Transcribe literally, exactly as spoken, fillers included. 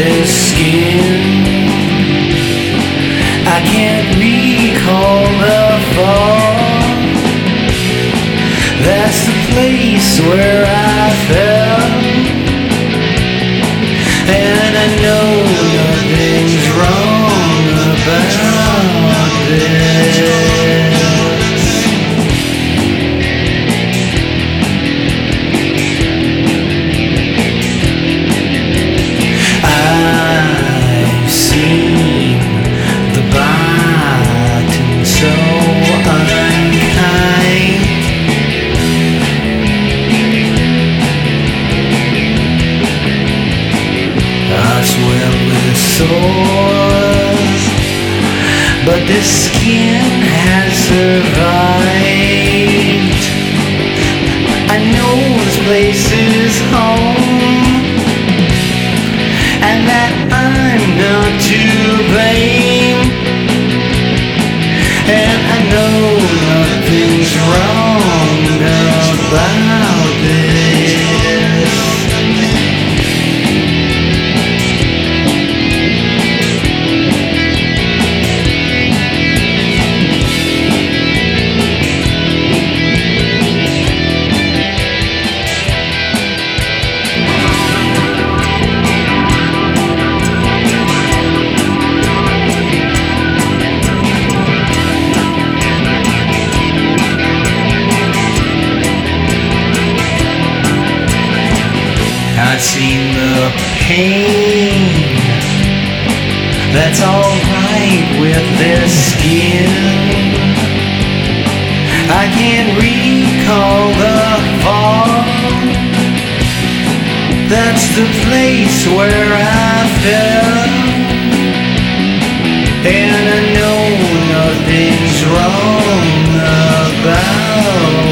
this skin. I can't recall the fall. That's the place where I fell. And I know nothing's wrong about this. I've seen the bottom so unkind. I swim with sores, but this skin has survived. I know this place is home, and that I'm not to blame. And I know nothing's wrong about this. I've seen the pain. That's alright with this skin. I can't recall the fall. That's the place where I fell. And I know nothing's wrong about